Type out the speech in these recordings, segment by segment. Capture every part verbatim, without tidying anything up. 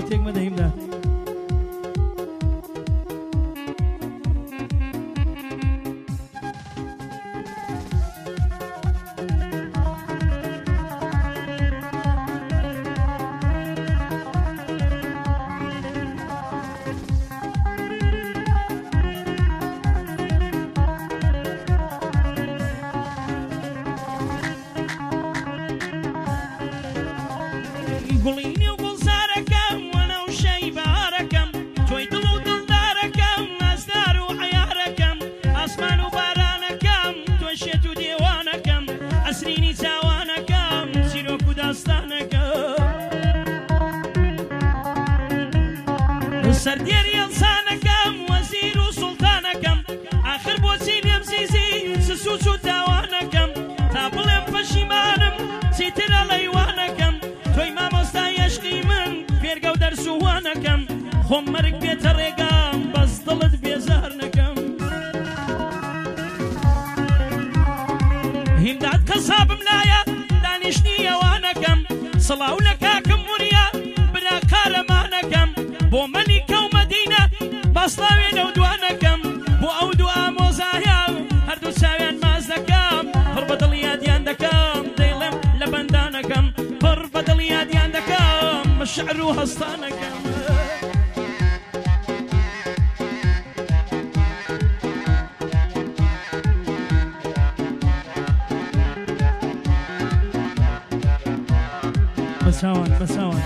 تێک مەدەهیمدا گوڵینی و گوڵزارەکەم وەنەو شەی بەهارەکەم تۆی دڵ و دڵدارەکەم ئەزدار و حەیارەکەم ئاسمان و بارانەکەم تۆی شێت و دێوانەکەم ئەسرینی چاوانەکەم چیرۆک و داستانەکەم سەردێری ئەڵسانەکەم وەزیر و سوڵتانەکەم ئاخر بۆچی لێم زیزی سسووچ و تاوانەکەم تا بڵێم پەشیمانم چیتر ئەڵەیوانەکەم تۆی مامۆستای عشقی من فێرگە و دەرس و وانەکەم خۆم مەرگ بێتە ڕێگام بەس دڵت بێزار نەکەم هیمداد کەسابم لایە دانیشتنی ئەوانەکەم سڵاو لە کاکم وریا برا قارەمانەکەم بۆ مەلی کەومەدینە باسڵاوێنە و دوانەکەم بۆ ئەو دوو ئامۆزایە هەردوو چاویان ماز دەکەم پڕ بە دڵ یادیان دەکەم دەیڵێم لە بەندانەکەم پڕ بە دڵ یادیان دەکەم بە شعر و هەستانەکەم بەساوان بەساوان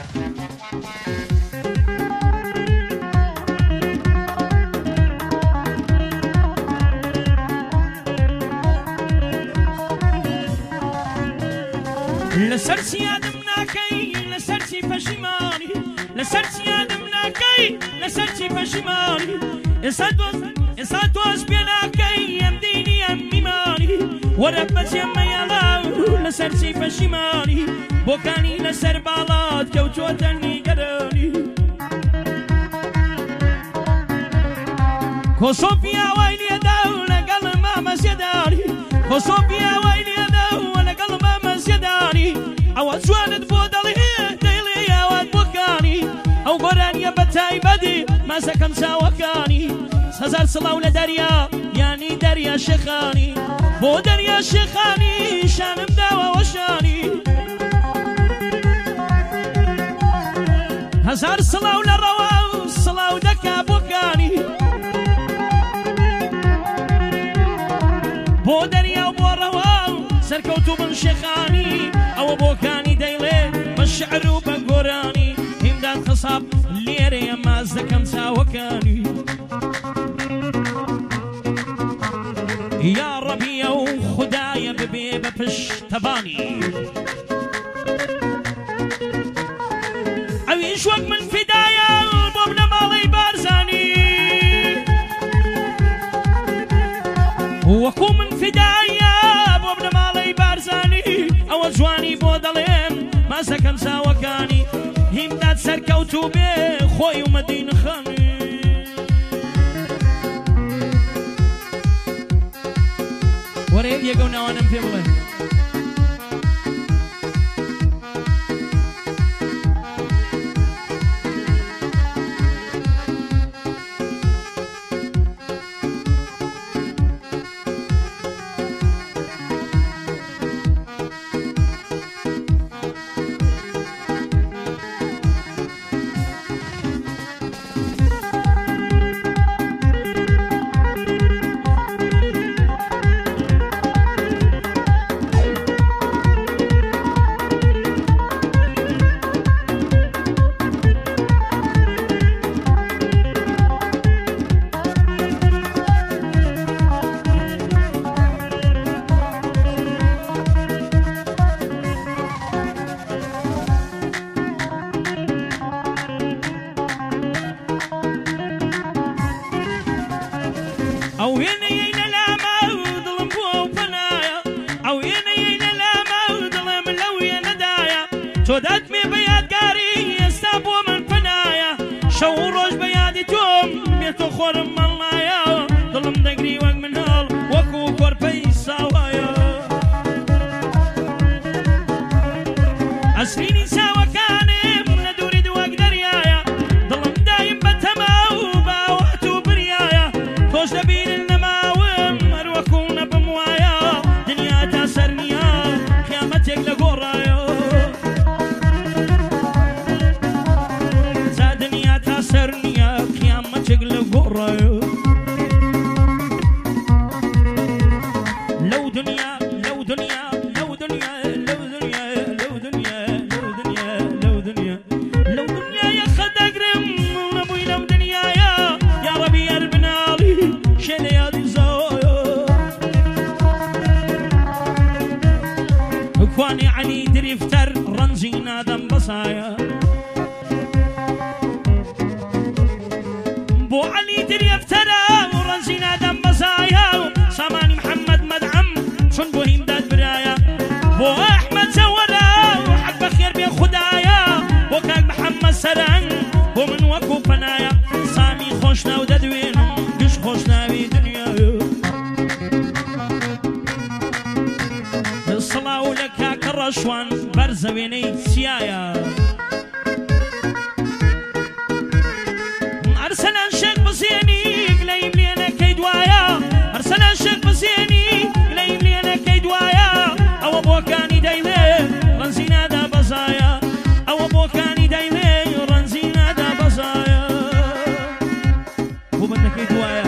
لەسەر چیادم ناکەی لەسەر چی پەشیمانی لەسەر چیادم ناکەی لەسەر چی پەشیمانی ئێستا تۆش پێ ناکەی ئەم دینی ئەم میمانی وەرە بەجێم مەیەڵاو لەسەر چی پەشیمانی بۆکانی لەسەر باڵات کەوتووەتە نیگەرانی کۆسۆفیا وای لێدا و لەگەڵ مامەزیێدانی کۆسۆفیا وای لێدا و لەگەڵ مامەزیێدانی ئەوە جوانت بۆ دەڵێ دەیڵێ یاوات بۆکانی ئەو گۆرانیە بە تایبەتی مازەکەم چاوەکانی هەزار سڵاو لە دەریا یانی دەریا شێخانی بۆ دەریا شێخانی شانم داوەوە شانی هەزار سڵاو لە ڕەوا و سڵاو دەکا بۆکانی بۆ دەریا و بۆ ڕەوا و سەرکەوتوو بن شێخانی ئەوە بۆکانی دەیڵێ بە شعر و بە گۆرانی هیمداد خەساب لێرەیە ماز دەکەم چاوەکانی یا ڕەبیە و خودایە ببێ بە پشتەبانی ئەویش وەک من فیدایە بۆ بنە ماڵەی بارزانی وەکو من فیدایە بۆ بنە ماڵەی بارزانی ئەوە جوانی بۆ دەڵێم مازەکەم چاوەکانی هیمداد سەرکەوتوو بێ خۆی و مەدینەخانی وەرە یەکە و ناوانم پێ بڵێن تۆدات مێ بە یادگاری ئێستا بۆ من پەنایە شەو و ڕۆژ بە یادی تۆم بێتۆ خۆرم مەڵایە دڵم دەگری وەک مناڵ وەکو کۆرپەی ساوایە ئەسرینی چاوەکانم لە دووری دووەک دەریا علی دریفتەر ڕەنجی نادەم بەسایە بۆ علی دریفتەرە و ڕەنجی نادەم بەسایە و سامانی محەممەد مەدعەم چون بۆ هیمداد برایە بۆ ئەحمەد جەوەرە و حەق بەخێر بێ خودایە بۆ کاک محەممەد سەرەنگ بۆ من وەکو پەنایە سامی خۆش ناو دەدوێنم گشت خۆش ناوی دنیایە سڵاو لە کاکە ڕەشوان بەرزەوێنەی چیایە ئەرسەلان شێک بزێنی گلەیم لێنەکەی دوایە ئەرسەلان شێک بزێنی گلەیم لێنەکەی دوایە ئەوە بۆکانی دەیڵێ ڕەنجی نادا بەزایە ئەوە بۆکانی دەیڵێ ڕەنجی نادا بەزایە بۆ بەندەکەی دوایە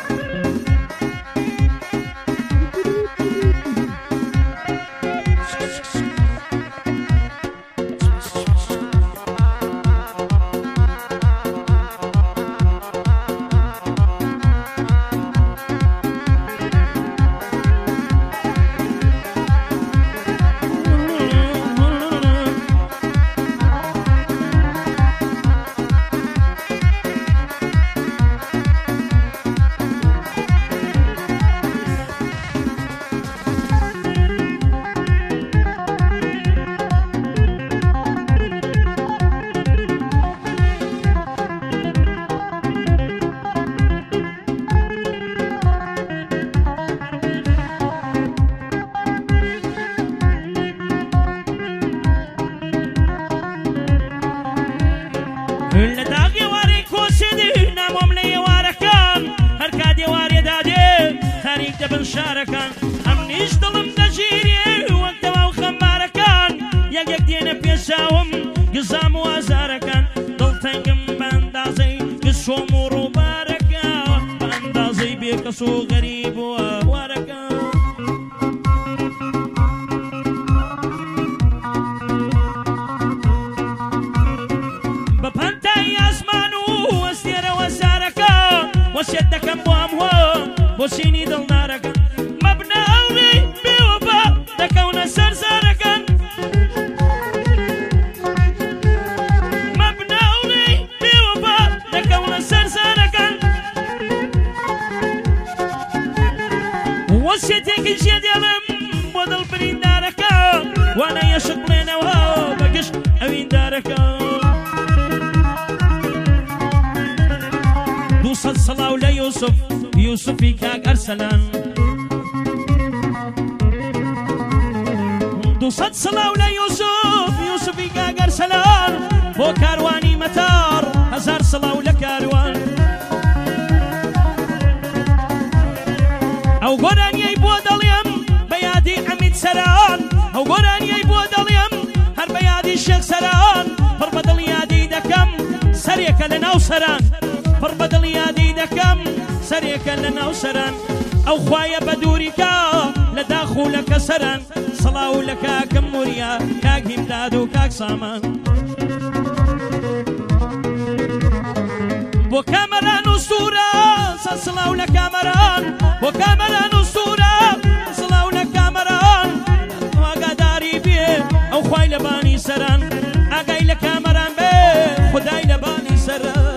لە داغی وارەی کۆچێدی نامۆم لە ئێوارەکان هەرکا دێوارێ دادێ تاریک دەبن شارەکان ئەم نیش دڵم دەژیرێ وەک دەوا و خەمبارەکان یەک یەک دێنە پێشاوم گزام و ئازارەکان دڵتەنگم بە ئەندازەی گشۆم و ڕووبارەکە بە ئەندازەی بێکەس و غەریب و ئەوارەکان وەسیەت دەکەم بۆ ئەموە بۆ سینی دڵدارەکەن مەبنە ئەوەی بێوەبا دەکەونە سەر زارەکەن مەبنە ئەوەی بێوەبا دەکەونە سەر زارەکەن وەسیەتێکی ژێ دێڵم بۆ دڵ بریندارەکەن وانە یەشق بڵێنەوە بەگشت ئەویندارەکەن دووسەد سڵاو لە یوسف یوسفی کاک ئەرسەلان دووسەد سڵاو لە یوسف یوسفی کاک ئەرسەلان بۆ کاروانی مەتار هەزار سڵاو لە کاروان ئەو گۆرانیەی بۆ دەڵێم بە یادی ئەمید سەران ئەو گۆرانیەی بۆ دەڵێم هەر بە یادی شێخ سەران پڕ بە دڵ یادی دەکەم سەرێکە لە ناو سەران پڕ بە دڵ یادی دەکەم سەرێکە لە ناو سەران ئەو خوایە بە دووریکە لە داخ و لە کەسەران سڵاو لە کاکەم موریا کاک هیمداد و کاک سامان بۆ کامەران و سوورە سەد سڵاو لە کامەران بۆ کامەران و سوورە سڵاو لە کامەران ئاگاداری بێ ئەو خوای لە بانی سەران ئاگای لە کامەران بێ خودای لە بانی سەران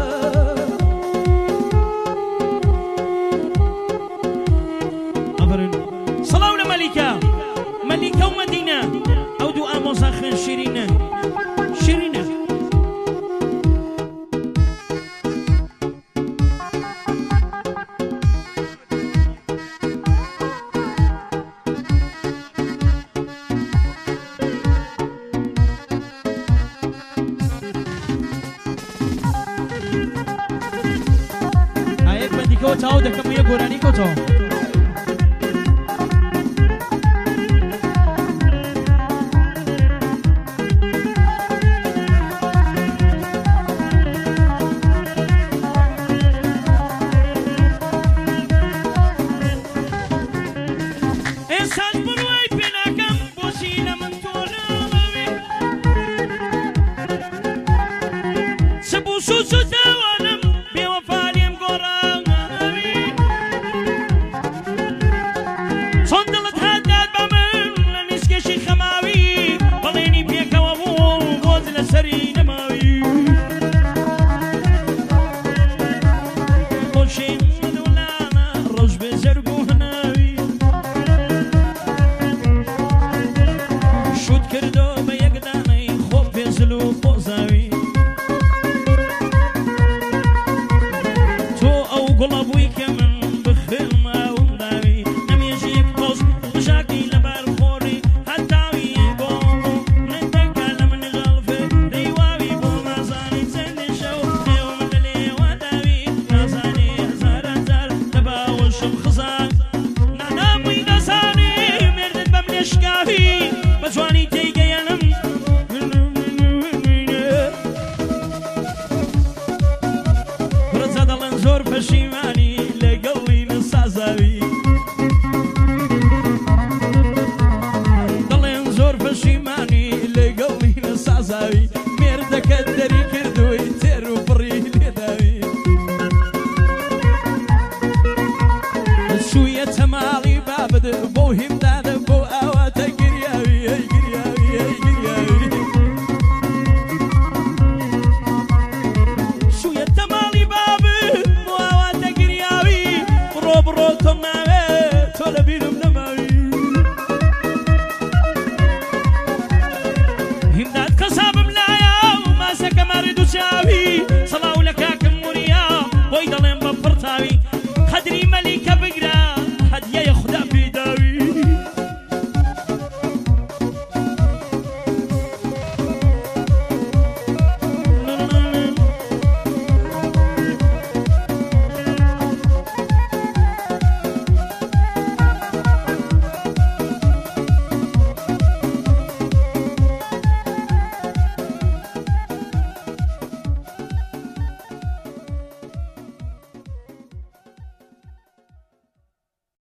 سڵاو لە مەلیکە مەلیکە و مەدینە ئەو دوو ئامۆزا خوێن شیرینە شیرینە ئایەک بەندیکەوە چاو دەکەم یە گۆرانی کۆتەوە خزان